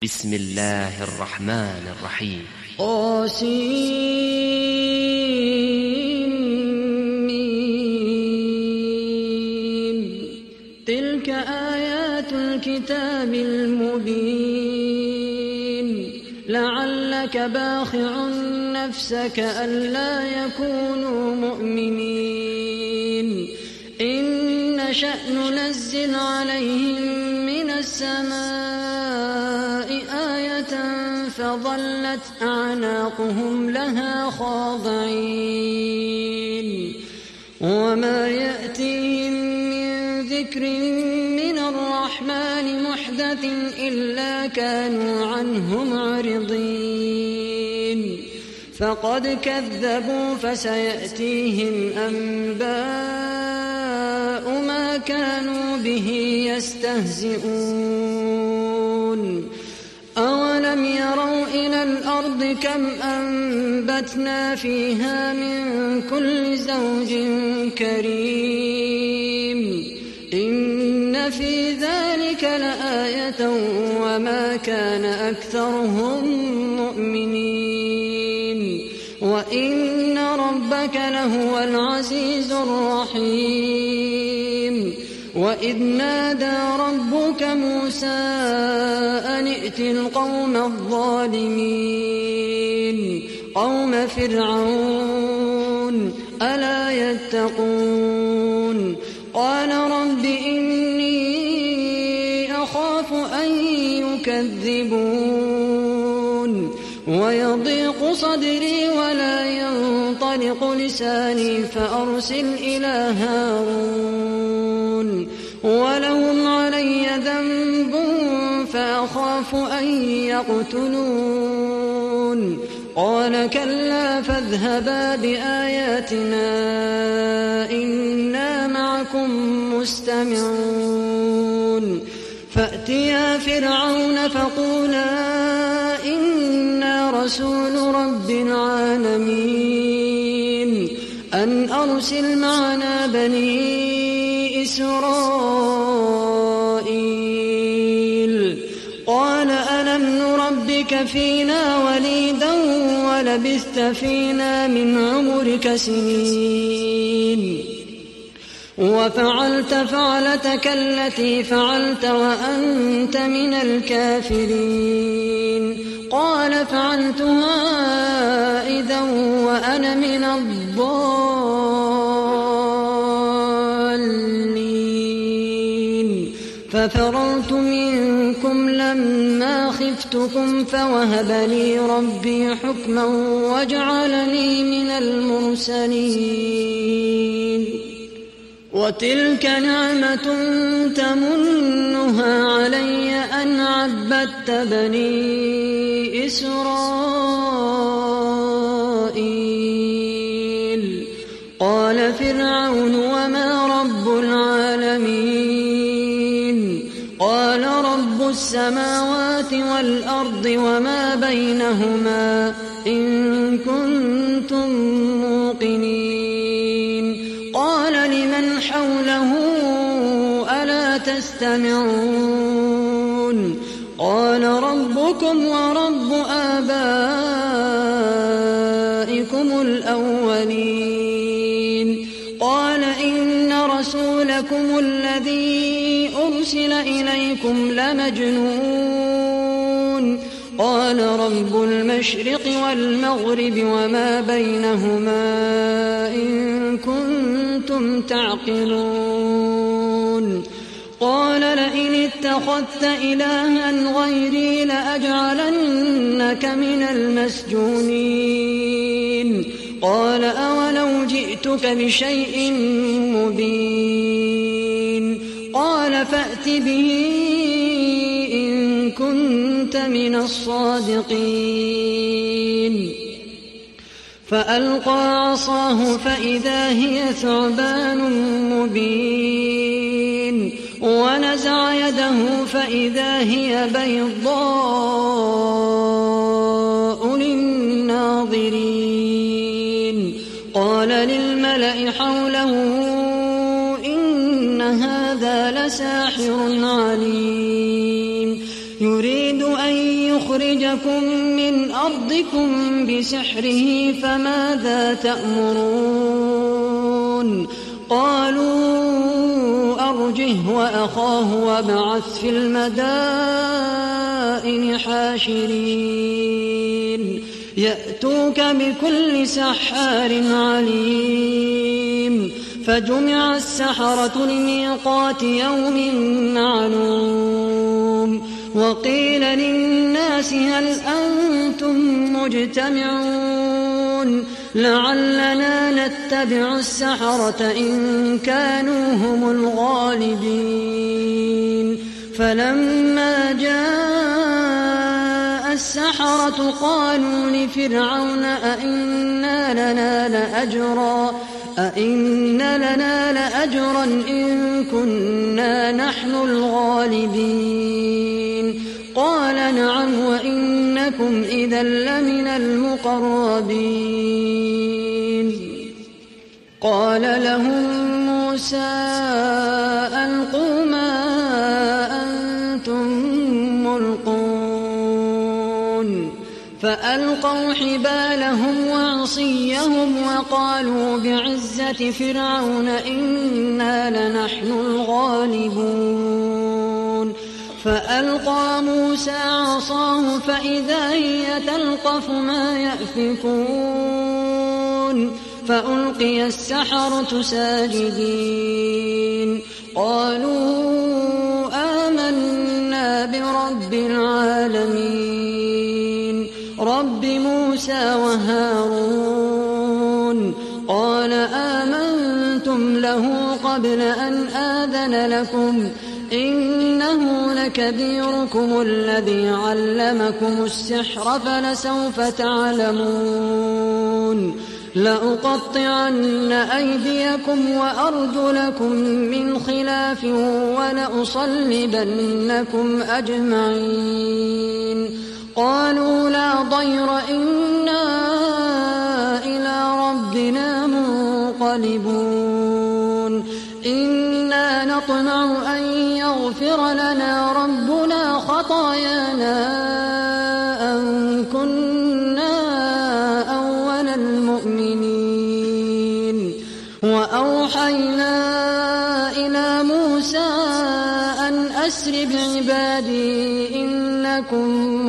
بسم الله الرحمن الرحيم. تلك آيات الكتاب المبين لعلك باخع نفسك ألا يكونوا مؤمنين إن نشأ ننزل عليهم من السماء آية فظلت أعناقهم لها خاضعين وما يأتيهم من ذكر من الرحمن محدث إلا كانوا عنه معرضين فقد كذبوا فسيأتيهم أنباء ما كانوا به يستهزئون أولم يروا إلى الأرض كم أنبتنا فيها من كل زوج كريم إن في ذلك لآية وما كان أكثرهم مؤمنين وإن ربك لهو العزيز الرحيم وإذ نادى ربك موسى أن ائت القوم الظالمين قوم فرعون ألا يتقون قال رب إني أخاف أن يكذبون ويضيق صدري ولا ينطلق لساني فأرسل إلى هارون ولهم علي ذنب فأخاف أن يقتلون قال كلا فاذهبا بآياتنا إنا معكم مستمعون فأتيا فرعون فقولا إنا رسول رب العالمين أن أرسل معنا بني إسرائيل قال ألم نربك فينا وليدا ولبثت فينا من عمرك سنين وفعلت فعلتك التي فعلت وأنت من الكافرين قال فعلتها إذا وأنا من الضالين ففررت منكم لما خفتكم فوهب لي ربي حكما وجعلني من المرسلين وتلك نعمة تمنها علي أن عبدت بني إسرائيل قال فرعون وما رب العالمين قال رب السماوات والأرض وما بينهما إن كنتم موقنين قال لمن حوله ألا تستمعون قال ربكم ورب آبائكم الأولين قال إن رسولكم الذي أرسل إليكم لمجنون قال رب المشرق والمغرب وما بينهما إن كنتم تعقلون قال لئن اتخذت إلها غيري لأجعلنك من المسجونين قال أولو جئتك بشيء مبين قال فأت به إن كنت من الصادقين فألقى عصاه فإذا هي ثعبان مبين ونزع يده فإذا هي بيضاء للناظرين قال للملأ حوله إن هذا لساحر عليم يريد أن يخرجكم من أرضكم بسحره فماذا تأمرون قالوا أرجه وأخاه وابعث في المدائن حاشرين يأتوك بكل سحار عليم فجمع السحرة لميقات يوم معلوم وقيل للناس هل أنتم مجتمعون لعلنا نتبع السحرة إن كانوا هم الغالبين فلما جاء السحرة قالوا لفرعون أئن لنا لأجرا إن كنا نحن الغالبين قال نعم وإنكم إذا لمن المقربين قال لهم موسى ألقوا ما أنتم ملقون فألقوا حبالهم وعصيهم وقالوا بعزة فرعون إنا لنحن الغالبون فألقى موسى عصاه فإذا هي تلقف ما يأفكون فألقي السحرة ساجدين قالوا آمنا برب العالمين رب موسى وهارون قال آمنتم له قبل أن آذن لكم إنه لكبيركم الذي علمكم السحر فلسوف تعلمون لأقطعن أيديكم وأرجلكم من خلاف ولأصلبنكم أجمعين قالوا لا ضير إنا إلى ربنا منقلبون إنا نطمع أن يغفر لنا ربنا خطايانا أن كنا أول المؤمنين وأوحينا إلى موسى أن أسر بعبادي إنكم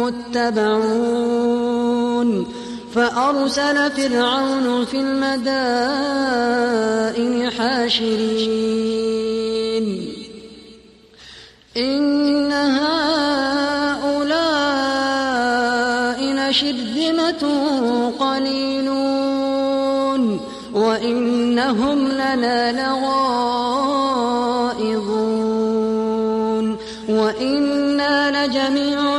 متبعون فأرسل فرعون في المدائن حاشرين إن هؤلاء لشرذمة قليلون وإنهم لنا لغائظون وإنا لجميع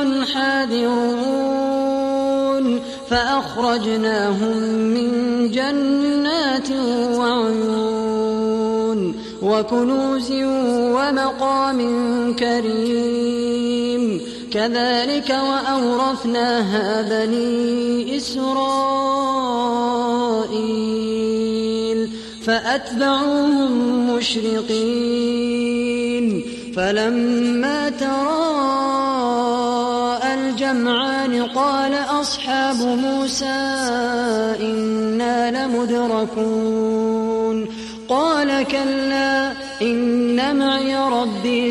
حاذرون فأخرجناهم من جنات وعيون وكنوز ومقام كريم كذلك وأورثناها بني إسرائيل فأتبعوهم مشرقين فلما تراءى الجمعان قال أصحاب موسى إنا لمدركون قال كلا إن معي ربي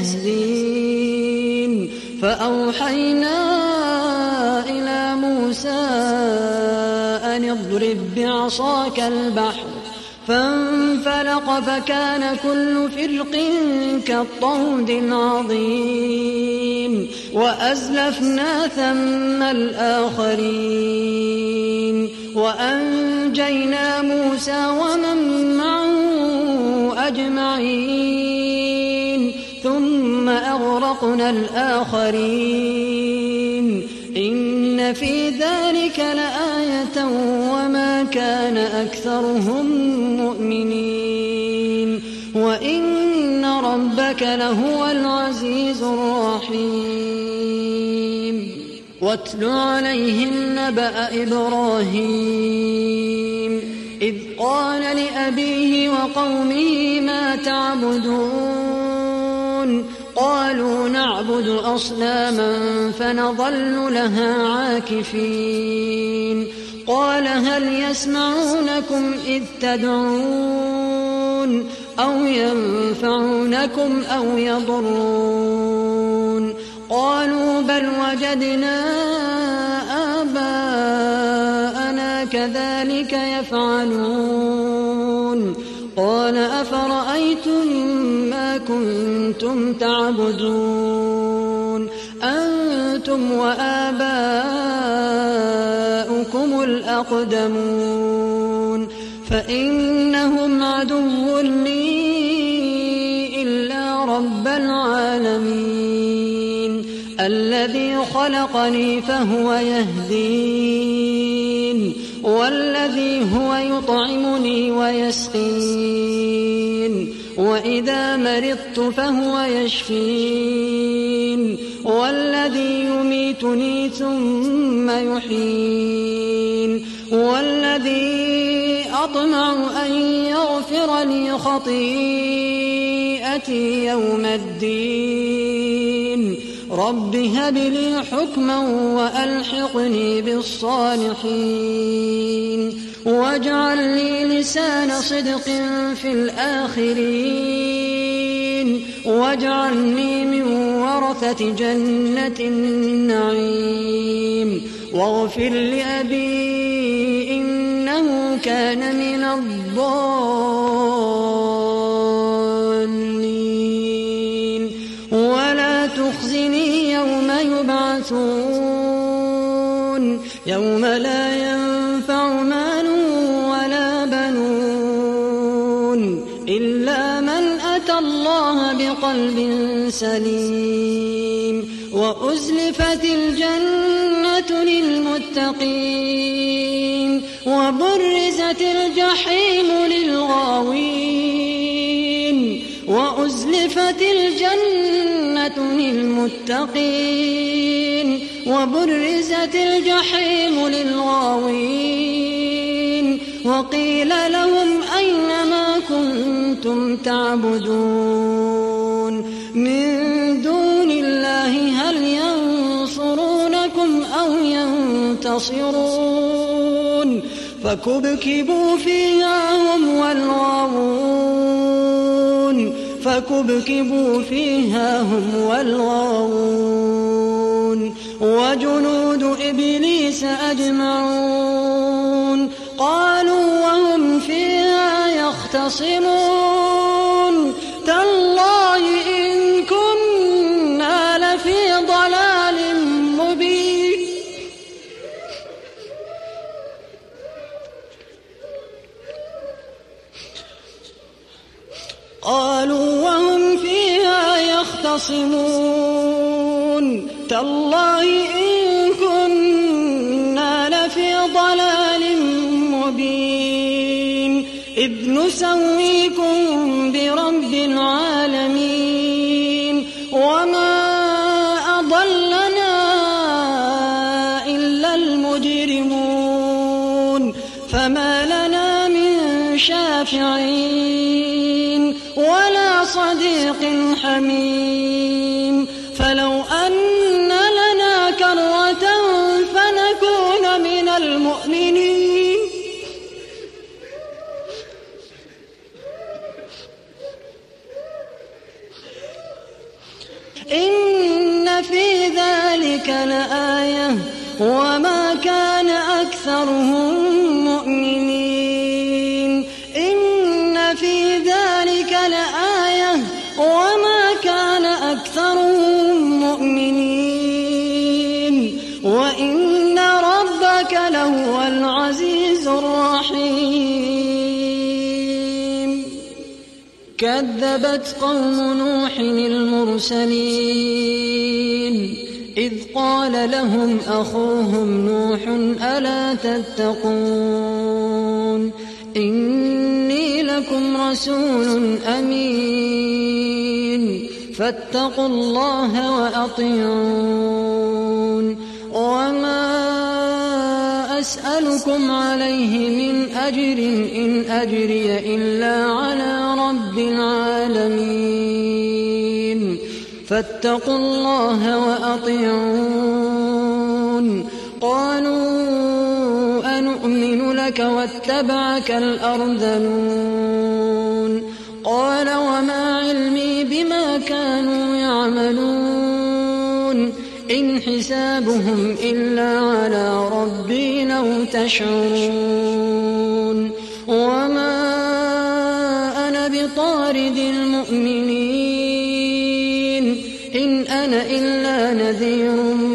سيهدين فأوحينا إلى موسى أن اضرب بعصاك البحر فانفلق فكان كل فرق كالطود العظيم وأزلفنا ثم الآخرين وأنجينا موسى ومن معه أجمعين ثم أغرقنا الآخرين إن في ذلك لآية وما كان أكثرهم مؤمنين وإن ربك لهو العزيز الرحيم واتل عليهم نبأ إبراهيم إذ قال لأبيه وقومه ما تعبدون قالوا نعبد أصناما فنظل لها عاكفين قال هل يسمعونكم إذ تدعون أو ينفعونكم أو يضرون قالوا بل وجدنا آباءنا كذلك يفعلون قال أفرأيتم ما كنتم تعبدون أنتم وآباؤكم الأقدمون فإنهم عدو لي إلا رب العالمين الذي خلقني فهو يهدين والذي هو يطعمني ويسقين وإذا مرضت فهو يشفين والذي يميتني ثم يحيين والذي أطمع أن يغفر لي خطيئتي يوم الدين رب هب لي حكما وألحقني بالصالحين واجعل لي لسان صدق في الآخرين واجعلني من ورثة جنة النعيم واغفر لأبي إنه كان من الضالين ولا تخزني يوم يبعثون يوم لا ينفع مال ولا بنون إلا من أتى الله بقلب سليم وأزلفت الجنة للمتقين وبرزت الجحيم للغاوين وأزلفت الجنة للمتقين وبرزت الجحيم للغاوين وقيل لهم أين ما كنتم تعبدون من دون الله هل ينصرونكم أو ينتصرون فكبكبوا فيها هم والغاوون وجنود إبليس أجمعون قالوا وهم فيها يختصمون تالله إن كنا لفي ضلال مبين قالوا وهم فيها يختصمون تالله إن كنا لفي ضلال مبين إذ نسويكم برب العالمين وما أضلنا إلا المجرمون فما لنا من شافعين ولا صديق حميم فلو أن لنا كرة فنكون من المؤمنين إن في ذلك لآية وما كان أكثرهم مؤمنين إن في ذلك لآية وما كان أكثرهم مؤمنين وإن ربك لهو العزيز الرحيم كذبت قوم نوح المرسلين إذ قال لهم أخوهم نوح ألا تتقون إني لكم رسول أمين فاتقوا الله وأطيعون وما أسألكم عليه من أجر إن أجري إلا على رب العالمين فاتقوا الله وأطيعون. قالوا أنؤمن لك واتبعك الأرذلون. قال وما علمي بما كانوا يعملون إن حسابهم إلا على ربي لو تشعرون. وما أنا بطارد المؤمنين إن أنا إلا نذير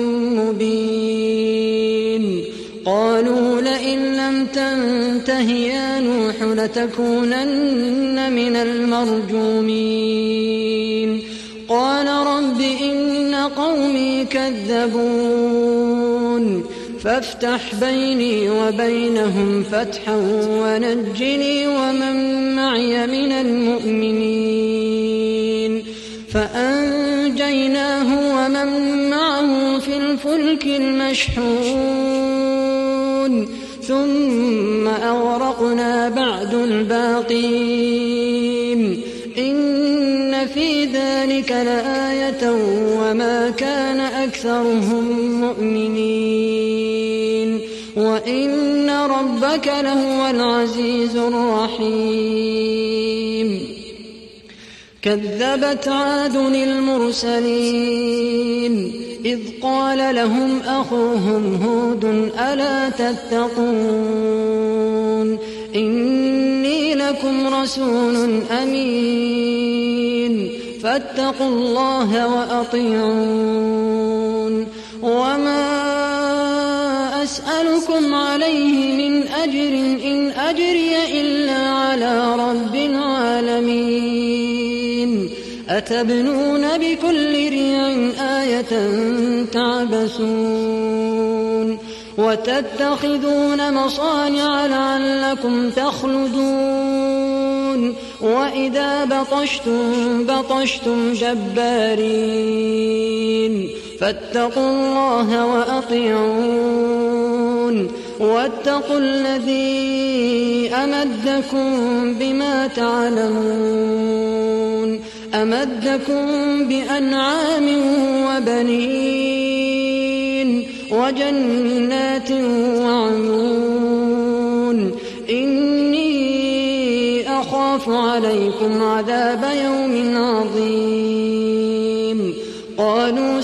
مبين. قالوا لئن لم تنته يا نوح لتكونن من المرجومين. قال رب إن قومي كذبون فافتح بيني وبينهم فتحا ونجني ومن معي من المؤمنين. فأنجيناه ومن معه في الفلك المشحون ثم أغرقنا بعد الباقين. إن في ذلك لآية وما كان أكثرهم مؤمنين وإن ربك لهو العزيز الرحيم. كذبت عاد المرسلين إذ قال لهم أخوهم هود ألا تتقون إني لكم رسول أمين فاتقوا الله وأطيعون. وما أسألكم عليه من أجر إن أجري إلا على رب العالمين. أتبنون بكل ريع آية تعبثون وتتخذون مصانع لعلكم تخلدون وإذا بطشتم جبارين. فاتقوا الله وأطيعون واتقوا الذي أمدكم بما تعلمون أمدكم بأنعام وبنين وجنات وعيون. إني أخاف عليكم عذاب يوم عظيم. قالوا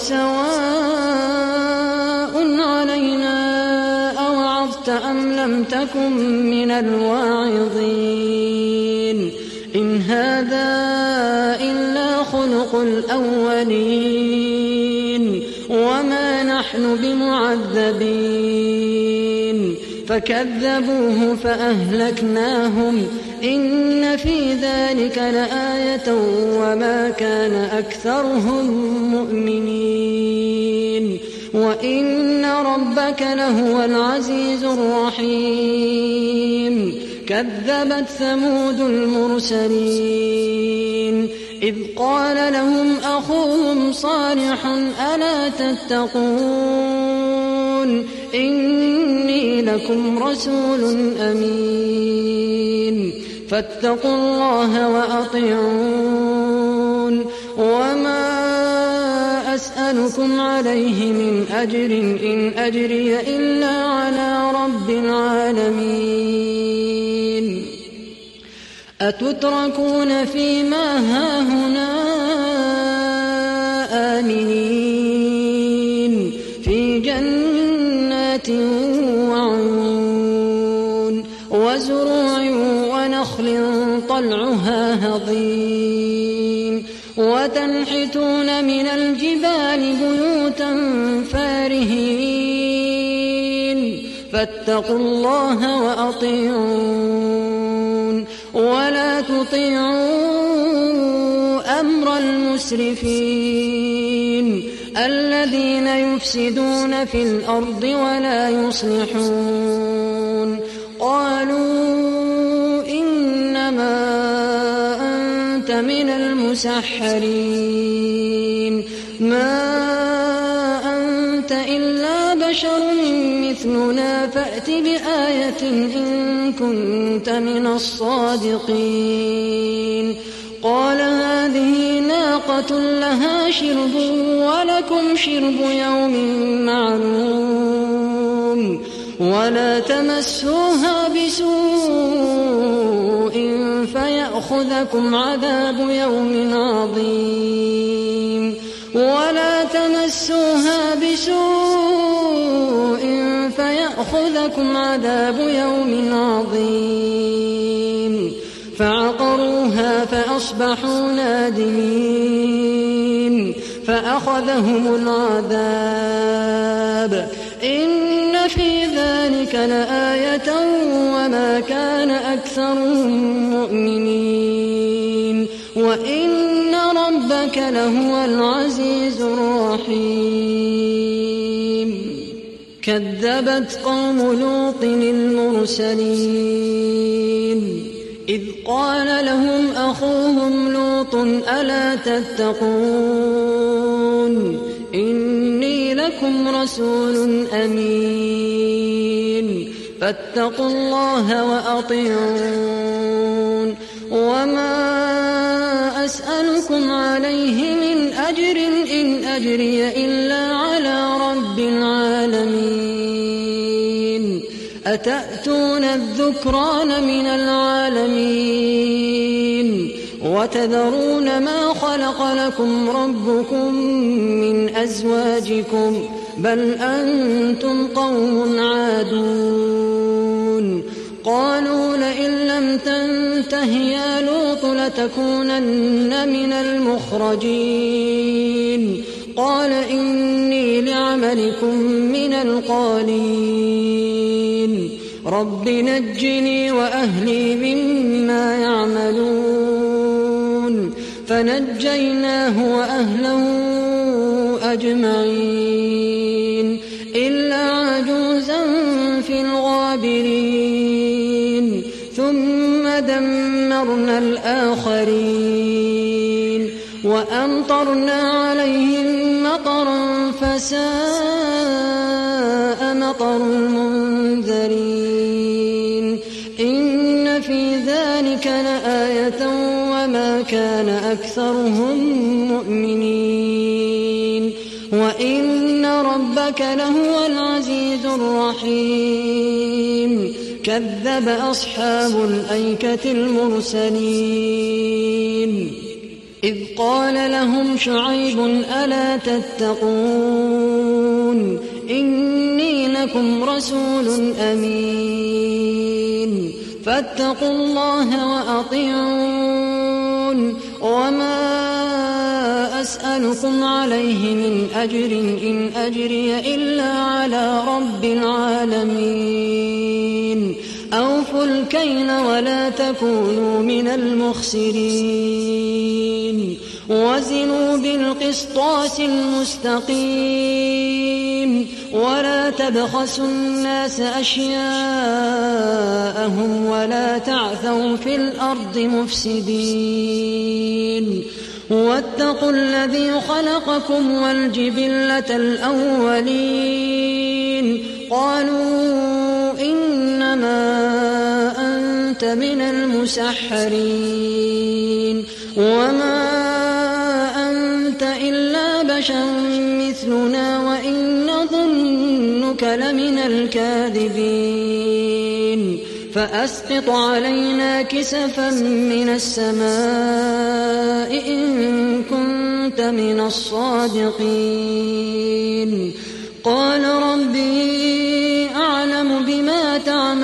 سواء علينا أوعظت أم لم تكن من الواعظين. إن هذا إلا خلق الأولين وما نحن بمعذبين. فكذبوه فأهلكناهم إن في ذلك لآية وما كان أكثرهم مؤمنين وإن ربك لهو العزيز الرحيم. كذبت ثمود المرسلين إذ قال لهم أخوهم صالح ألا تتقون إني لكم رسول أمين فاتقوا الله وأطيعون. وما أسألكم عليه من أجر إن أجري إلا على رب العالمين. أتتركون فيما هاهنا آمنين في جنات وعيون وزروع ونخل طلعها هضيم وتنحتون من الجبال بيوتا فارهين. فاتقوا الله وأطيعون ولا تطيعوا أمر المسرفين الذين يفسدون في الأرض ولا يصلحون. قالوا إنما أنت من المسحرين ما أنت إلا بشر مثلنا فأت بآية إن كنت من الصادقين. قال هذه ناقة لها شرب ولكم شرب يوم معلوم ولا تمسوها بسوء فيأخذكم عذاب يوم عظيم ولا تمسوها بسوء فيأخذكم عذاب يوم عظيم فعقروها فأصبحوا نادمين فأخذهم العذاب إن في ذلك لآية وما كان أكثرهم مؤمنين وإن ربك لهو العزيز الرحيم كذبت قوم لوط المرسلين إذ قال لهم أخوهم لوط ألا تتقون إني لكم رسول أمين فاتقوا الله وأطيعون وما أسألكم عليه من أجر إن أجري إلا على رب العالمين أتأتون الذكران من العالمين وتذرون ما خلق لكم ربكم من أزواجكم بل أنتم قوم عادون قالوا لئن لم تنته يا لوط لتكونن من المخرجين قال إني لعملكم من القالين رب نجني وأهلي مما يعملون فنجيناه وأهله أجمعين إلا عجوزا في الغابرين ثم دمرنا الآخرين وأمطرنا عليهم مطرا فساء مطر المنذرين إن في ذلك لآية وما كان أكثرهم مؤمنين وإن ربك لهو العزيز الرحيم كذب أصحاب الأيكة المرسلين إذ قال لهم شعيب ألا تتقون إني لكم رسول أمين فاتقوا الله وأطيعون وما أسألكم عليه من أجر إن أجري إلا على رب العالمين أوفوا الكيل ولا تكونوا من المخسرين وزنوا بالقسطاس المستقيم ولا تبخسوا الناس أشياءهم ولا تعثوا في الأرض مفسدين واتقوا الذي خلقكم والجبلة الأولين قالوا إنما أنت من المسحرين وما أنت إلا بشر مثلنا وإن نظنك لمن الكاذبين فأسقط علينا كسفا من السماء إن كنت من الصادقين قال ربي أعلم بما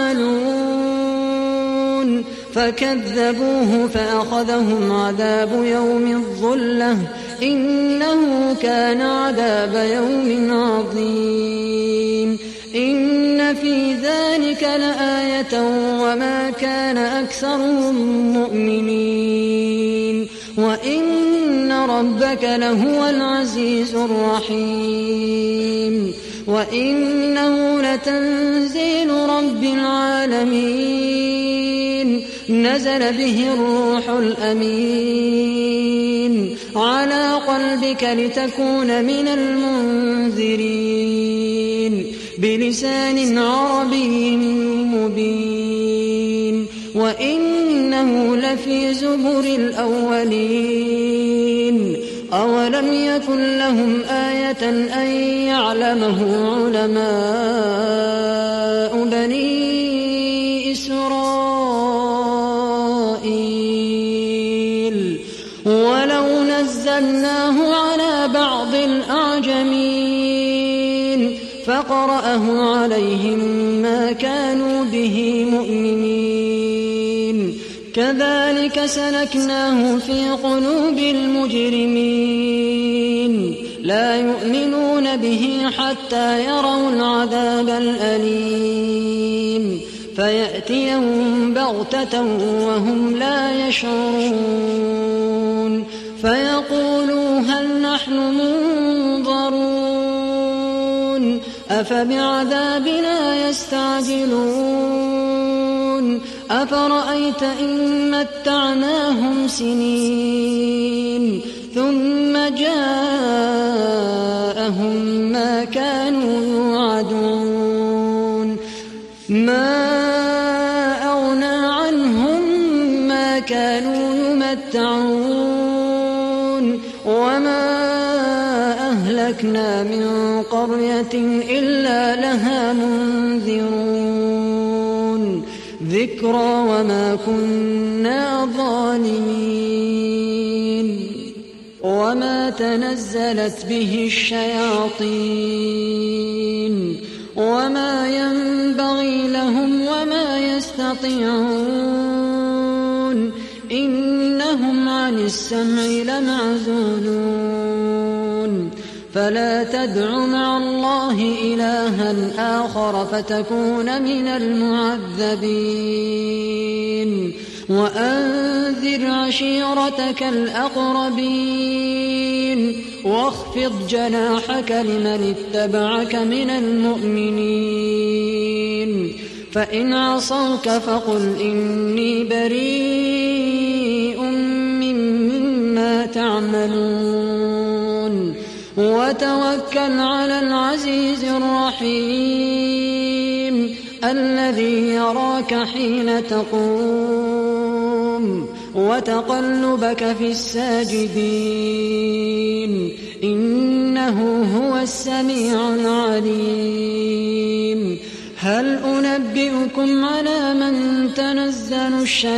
تعملون فكذبوه فأخذهم عذاب يوم الظلة إنه كان عذاب يوم عظيم إن في ذلك لآية وما كان أكثرهم مؤمنين وإن ربك لهو العزيز الرحيم وإنه لتنزيل رب العالمين نزل به الروح الأمين على قلبك لتكون من المنذرين بلسان عربي مبين وإنه لفي زبر الأولين أولم يكن لهم آية أن يعلمه علماء بني إسرائيل ولو نزلناه على بعض الأعجمين فقرأه عليهم ما كانوا به مؤمنين كذلك سلكناه في قلوب المجرمين لا يؤمنون به حتى يروا العذاب الأليم فيأتيهم بغتة وهم لا يشعرون فيقولوا هل نحن منظرون أفبعذابنا يستعجلون أفرأيت إن متعناهم سنين ثم جاءهم ما كانوا يوعدون ما أغنى عنهم ما كانوا يمتعون وما أهلكنا من قرية إلا لها منذرون ذكرى وما كنا ظالمين وما تنزلت به الشياطين وما ينبغي لهم وما يستطيعون إنهم عن السمع لمعزولون فلا تدع مع الله إلها آخر فتكون من المعذبين وأنذر عشيرتك الأقربين واخفض جناحك لمن اتبعك من المؤمنين فإن عصوك فقل إني بريء مما تعملون وتوكل على العزيز الرحيم الذي يراك حين تقوم وتقلبك في الساجدين إنه هو السميع العليم هل أنبئكم على من تنزل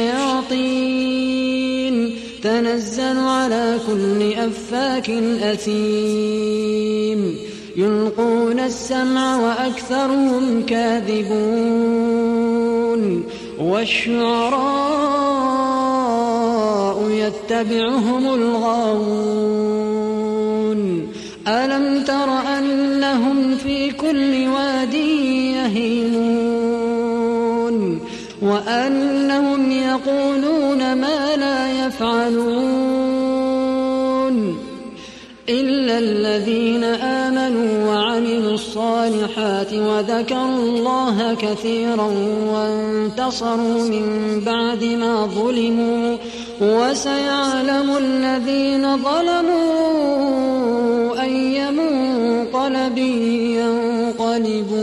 الشياطين تنزل على كل أفاك أثيم يلقون السمع وأكثرهم كاذبون والشعراء يتبعهم الغاوون ألم تر أنهم في كل واد يهيمون وأنهم يقولون ما لا يفعلون إلا الذين آمنوا وعملوا الصالحات وذكروا الله كثيرا وانتصروا من بعد ما ظلموا وسيعلم الذين ظلموا أي منقلب ينقلبون